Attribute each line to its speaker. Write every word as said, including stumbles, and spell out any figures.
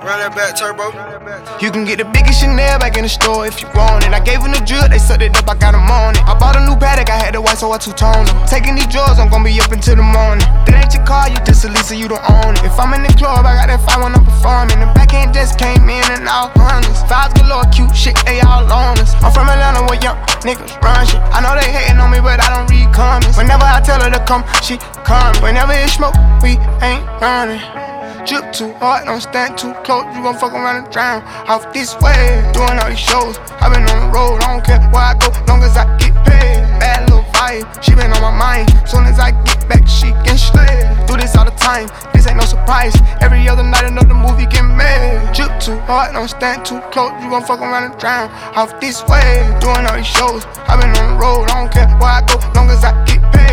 Speaker 1: Run that back, turbo.
Speaker 2: You can get the biggest Chanel back in the store if you want it. I gave them the drill, they sucked it up, I got them on it. I bought a new Patek, I had the white, so I two-toned them. Taking these drugs, I'm gon' be up until the morning. That ain't your car, you just a Lisa, you don't own it. If I'm in the club, I got that five when I'm performing. The backhand just came in and all hundreds. Fives galore, cute shit, they all on us. I'm from Atlanta where young niggas run shit. I know they hating on me, but I don't read comments. Whenever I tell her to come, she come. Whenever it's smoke, we ain't running. Drip too hard, don't stand too close. You gon' fuck around and drown off this way. Doing all these shows, I been on the road. I don't care where I go, long as I get paid. Bad little vibe, she been on my mind. Soon as I get back, she can slay. Do this all the time, this ain't no surprise. Every other night another movie get made. Drip too hard, don't stand too close. You gon' fuck around and drown off this way. Doing all these shows, I been on the road. I don't care where I go, long as I get paid.